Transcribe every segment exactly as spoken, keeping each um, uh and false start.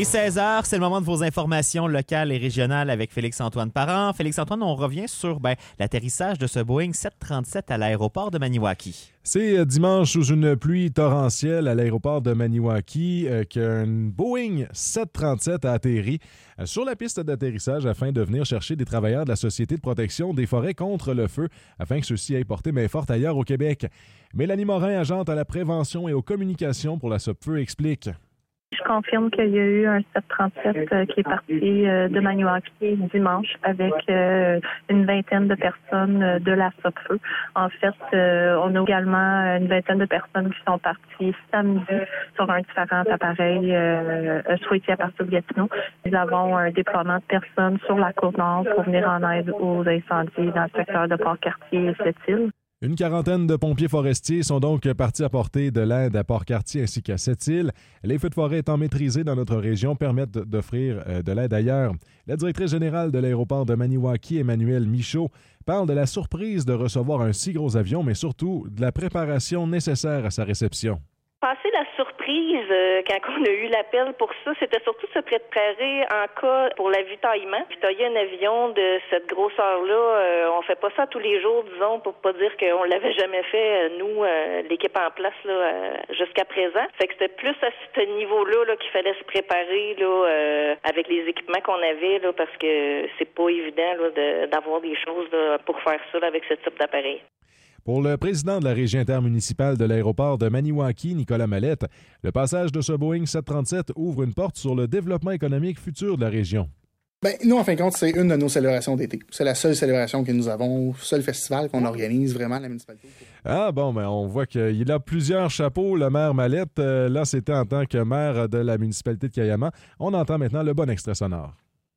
seize heures, c'est le moment de vos informations locales et régionales avec Félix-Antoine Parent. Félix-Antoine, on revient sur ben, l'atterrissage de ce Boeing sept trente-sept à l'aéroport de Maniwaki. C'est dimanche sous une pluie torrentielle à l'aéroport de Maniwaki euh, qu'un Boeing sept trente-sept a atterri euh, sur la piste d'atterrissage afin de venir chercher des travailleurs de la Société de protection des forêts contre le feu afin que ceux-ci aillent porter main forte ailleurs au Québec. Mélanie Morin, agente à la prévention et aux communications pour la SOPFEU, explique. Je confirme qu'il y a eu un sept trente-sept euh, qui est parti euh, de Maniwaki dimanche avec euh, une vingtaine de personnes euh, de la SOPFEU. En fait, euh, on a également une vingtaine de personnes qui sont parties samedi sur un différent appareil euh, souhaité à partir de Gatineau. Nous avons un déploiement de personnes sur la Côte-Nord pour venir en aide aux incendies dans le secteur de Port-Cartier et Sept-Îles. Une quarantaine de pompiers forestiers sont donc partis apporter de l'aide à Port-Cartier ainsi qu'à Sept-Îles. Les feux de forêt étant maîtrisés dans notre région permettent d'offrir de l'aide ailleurs. La directrice générale de l'aéroport de Maniwaki, Emmanuelle Michaud, parle de la surprise de recevoir un si gros avion, mais surtout de la préparation nécessaire à sa réception. Passer la surprise euh, quand on a eu l'appel pour ça, c'était surtout se préparer en cas pour l'avitaillement. Puis tailler un avion de cette grosseur-là, euh, on fait pas ça tous les jours, disons, pour pas dire qu'on l'avait jamais fait, nous, euh, l'équipe en place là, euh, jusqu'à présent. Fait que c'était plus à ce niveau-là là, qu'il fallait se préparer là, euh, avec les équipements qu'on avait, là, parce que c'est pas évident là, de, d'avoir des choses là, pour faire ça là, avec ce type d'appareil. Pour le président de la régie intermunicipale de l'aéroport de Maniwaki, Nicolas Mallette, le passage de ce Boeing sept trente-sept ouvre une porte sur le développement économique futur de la région. Ben, nous, en fin de compte, c'est une de nos célébrations d'été. C'est la seule célébration que nous avons, seul festival qu'on organise vraiment à la municipalité. Ah bon, ben on voit qu'il a plusieurs chapeaux, le maire Mallette. Euh, là, c'était en tant que maire de la municipalité de Cayama. On entend maintenant le bon extrait sonore.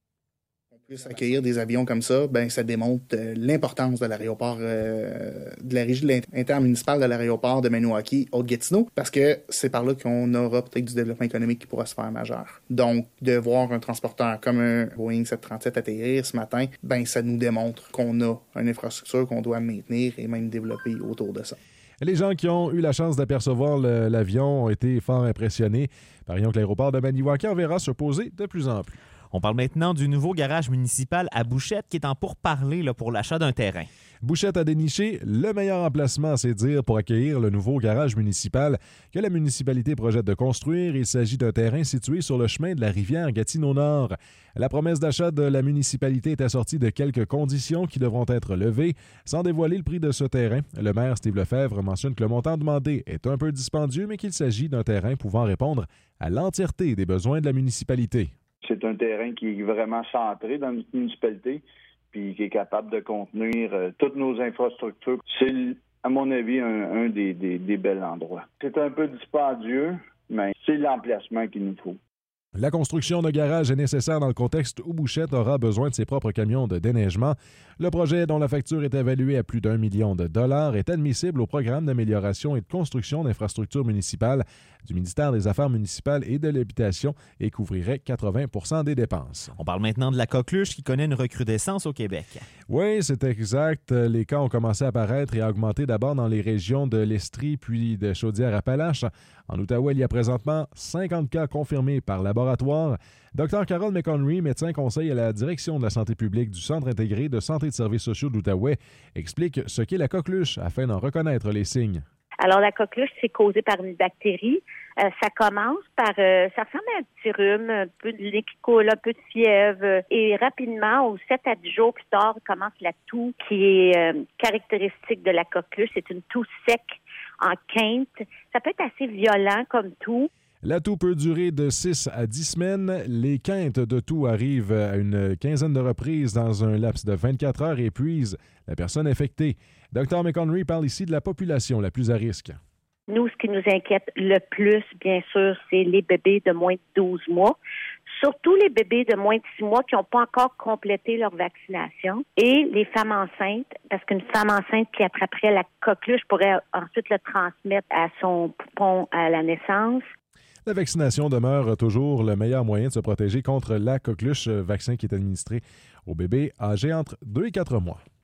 Accueillir des avions comme ça, ben ça démontre euh, l'importance de l'aéroport, euh, de la régie intermunicipale de l'aéroport de Maniwaki, Haute-Gatineau, parce que c'est par là qu'on aura peut-être du développement économique qui pourra se faire majeur. Donc, de voir un transporteur comme un Boeing sept trente-sept atterrir ce matin, ben ça nous démontre qu'on a une infrastructure qu'on doit maintenir et même développer autour de ça. Les gens qui ont eu la chance d'apercevoir le, l'avion ont été fort impressionnés. Parions que l'aéroport de Maniwaki en verra se poser de plus en plus. On parle maintenant du nouveau garage municipal à Bouchette qui est en pourparlers là, pour l'achat d'un terrain. Bouchette a déniché le meilleur emplacement, à c'est dire, pour accueillir le nouveau garage municipal que la municipalité projette de construire. Il s'agit d'un terrain situé sur le chemin de la rivière Gatineau-Nord. La promesse d'achat de la municipalité est assortie de quelques conditions qui devront être levées. Sans dévoiler le prix de ce terrain, le maire Steve Lefebvre mentionne que le montant demandé est un peu dispendieux, mais qu'il s'agit d'un terrain pouvant répondre à l'entièreté des besoins de la municipalité. C'est un terrain qui est vraiment centré dans notre municipalité puis qui est capable de contenir euh, toutes nos infrastructures. C'est, à mon avis, un, un des, des, des bels endroits. C'est un peu dispendieux, mais c'est l'emplacement qu'il nous faut. La construction de garage est nécessaire dans le contexte où Bouchette aura besoin de ses propres camions de déneigement. Le projet, dont la facture est évaluée à plus d'un million de dollars, est admissible au programme d'amélioration et de construction d'infrastructures municipales du ministère des Affaires municipales et de l'Habitation et couvrirait quatre-vingts pour cent des dépenses. On parle maintenant de la coqueluche qui connaît une recrudescence au Québec. Oui, c'est exact. Les cas ont commencé à apparaître et à augmenter d'abord dans les régions de l'Estrie puis de Chaudière-Appalaches. En Outaouais, il y a présentement cinquante cas confirmés par laboratoire. Docteur Carole McHenry, médecin conseil à la direction de la santé publique du Centre intégré de santé et de services sociaux d'Outaouais, explique ce qu'est la coqueluche afin d'en reconnaître les signes. Alors, la coqueluche, c'est causé par une bactérie. Euh, ça commence par... Euh, ça ressemble à un petit rhume, un peu de lait qui coule, un peu de fièvre. Euh, et rapidement, au sept à dix jours plus tard, commence la toux qui est euh, caractéristique de la coqueluche. C'est une toux sec en quinte. Ça peut être assez violent comme toux. La toux peut durer de six à dix semaines. Les quintes de toux arrivent à une quinzaine de reprises dans un laps de vingt-quatre heures et épuisent la personne infectée. Docteur McHenry parle ici de la population la plus à risque. Nous, ce qui nous inquiète le plus, bien sûr, c'est les bébés de moins de douze mois. Surtout les bébés de moins de six mois qui n'ont pas encore complété leur vaccination. Et les femmes enceintes, parce qu'une femme enceinte qui attraperait la coqueluche pourrait ensuite le transmettre à son poupon à la naissance. La vaccination demeure toujours le meilleur moyen de se protéger contre la coqueluche, vaccin qui est administré aux bébés âgés entre deux et quatre mois.